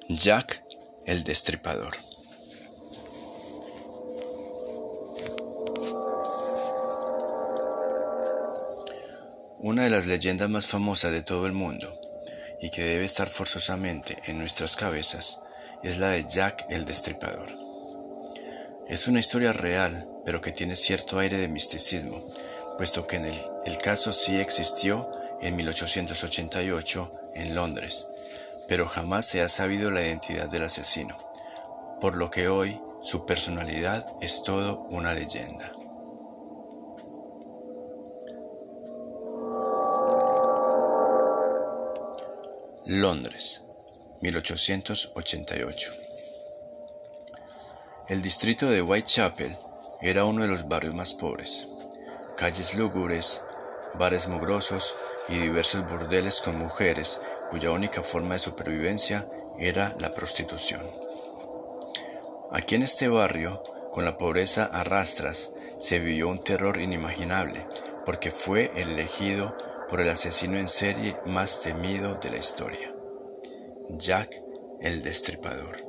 Jack el Destripador. Una de las leyendas más famosas de todo el mundo, y que debe estar forzosamente en nuestras cabezas, es la de Jack el Destripador. Es una historia real, pero que tiene cierto aire de misticismo, puesto que el caso sí existió en 1888 en Londres, pero jamás se ha sabido la identidad del asesino, por lo que hoy su personalidad es todo una leyenda. Londres, 1888. El distrito de Whitechapel era uno de los barrios más pobres. Calles lúgubres, bares mugrosos y diversos burdeles con mujeres cuya única forma de supervivencia era la prostitución. Aquí en este barrio, con la pobreza a rastras, se vivió un terror inimaginable, porque fue elegido por el asesino en serie más temido de la historia, Jack el Destripador.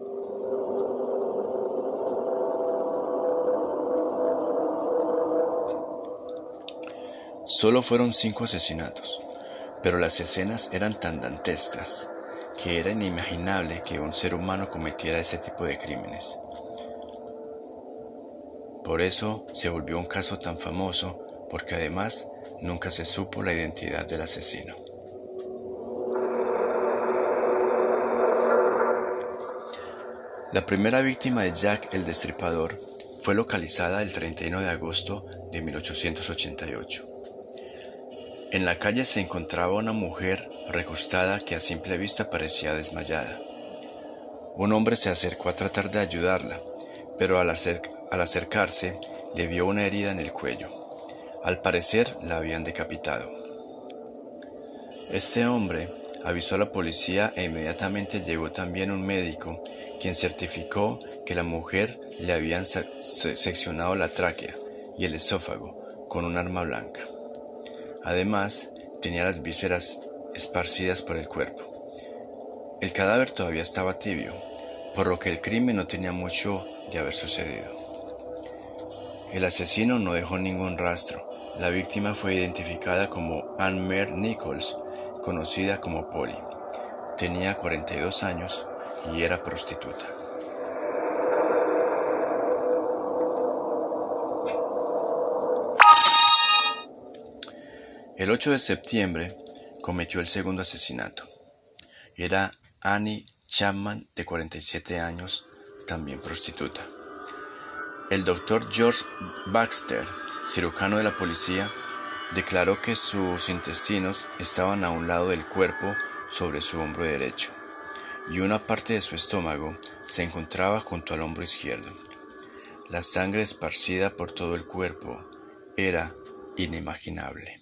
Solo fueron 5 asesinatos, pero las escenas eran tan dantescas que era inimaginable que un ser humano cometiera ese tipo de crímenes. Por eso se volvió un caso tan famoso, porque además nunca se supo la identidad del asesino. La primera víctima de Jack el Destripador fue localizada el 31 de agosto de 1888. En la calle se encontraba una mujer recostada que a simple vista parecía desmayada. Un hombre se acercó a tratar de ayudarla, pero al acercarse le vio una herida en el cuello. Al parecer la habían decapitado. Este hombre avisó a la policía e inmediatamente llegó también un médico, quien certificó que la mujer le habían seccionado la tráquea y el esófago con un arma blanca. Además, tenía las vísceras esparcidas por el cuerpo. El cadáver todavía estaba tibio, por lo que el crimen no tenía mucho de haber sucedido. El asesino no dejó ningún rastro. La víctima fue identificada como Anne Mare Nichols, conocida como Polly. Tenía 42 años y era prostituta. El 8 de septiembre cometió el segundo asesinato. Era Annie Chapman, de 47 años, también prostituta. El doctor George Baxter, cirujano de la policía, declaró que sus intestinos estaban a un lado del cuerpo sobre su hombro derecho, y una parte de su estómago se encontraba junto al hombro izquierdo. La sangre esparcida por todo el cuerpo era inimaginable.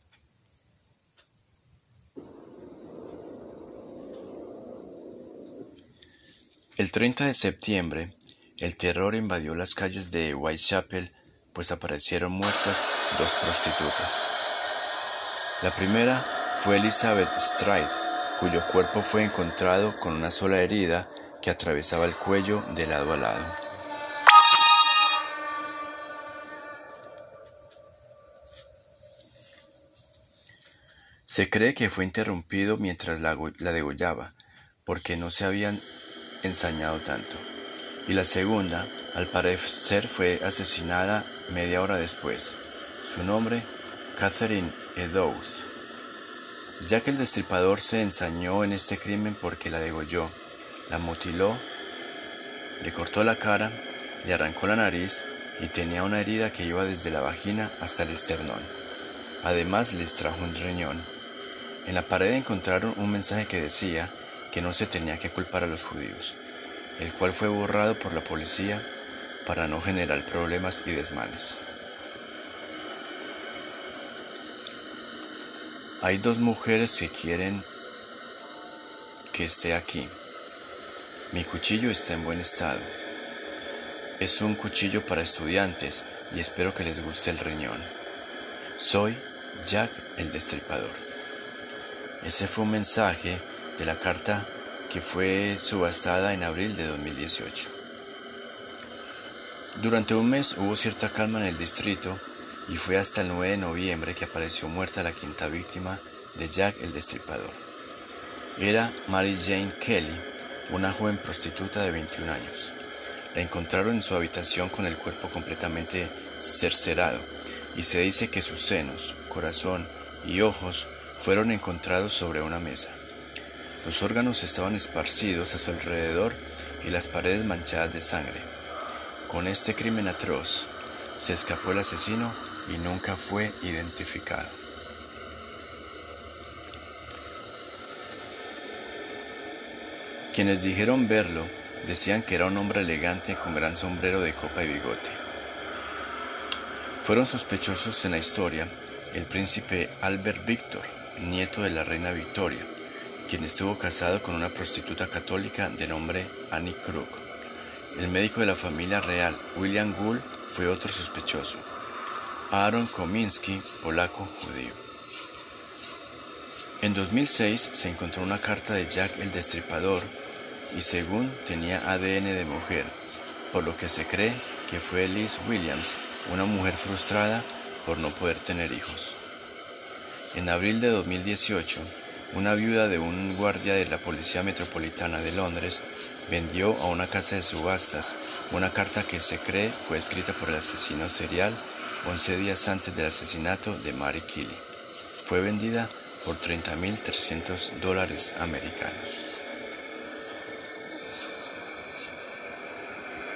El 30 de septiembre, el terror invadió las calles de Whitechapel, pues aparecieron muertas 2 prostitutas. La primera fue Elizabeth Stride, cuyo cuerpo fue encontrado con una sola herida que atravesaba el cuello de lado a lado. Se cree que fue interrumpido mientras la degollaba, porque no se habían ensañado tanto. Y la segunda, al parecer, fue asesinada media hora después. Su nombre, Catherine Eddowes. Jack el Destripador se ensañó en este crimen porque la degolló, la mutiló, le cortó la cara, le arrancó la nariz y tenía una herida que iba desde la vagina hasta el esternón. Además, le extrajo un riñón. En la pared encontraron un mensaje que decía que no se tenía que culpar a los judíos, el cual fue borrado por la policía para no generar problemas y desmanes. Hay 2 mujeres que quieren que esté aquí. Mi cuchillo está en buen estado. Es un cuchillo para estudiantes y espero que les guste el riñón. Soy Jack el Destripador. Ese fue un mensaje de la carta que fue subastada en abril de 2018. Durante un mes hubo cierta calma en el distrito y fue hasta el 9 de noviembre que apareció muerta la quinta víctima de Jack el Destripador. Era Mary Jane Kelly, una joven prostituta de 21 años. La encontraron en su habitación con el cuerpo completamente cercenado y se dice que sus senos, corazón y ojos fueron encontrados sobre una mesa. Los órganos estaban esparcidos a su alrededor y las paredes manchadas de sangre. Con este crimen atroz, se escapó el asesino y nunca fue identificado. Quienes dijeron verlo decían que era un hombre elegante con gran sombrero de copa y bigote. Fueron sospechosos en la historia el príncipe Albert Victor, nieto de la reina Victoria, quien estuvo casado con una prostituta católica de nombre Annie Krug. El médico de la familia real, William Gould, fue otro sospechoso. Aaron Kominski, polaco judío. En 2006 se encontró una carta de Jack el Destripador y según tenía ADN de mujer, por lo que se cree que fue Liz Williams, una mujer frustrada por no poder tener hijos. En abril de 2018, una viuda de un guardia de la Policía Metropolitana de Londres vendió a una casa de subastas una carta que se cree fue escrita por el asesino serial 11 días antes del asesinato de Mary Kelly. Fue vendida por $30.300 americanos.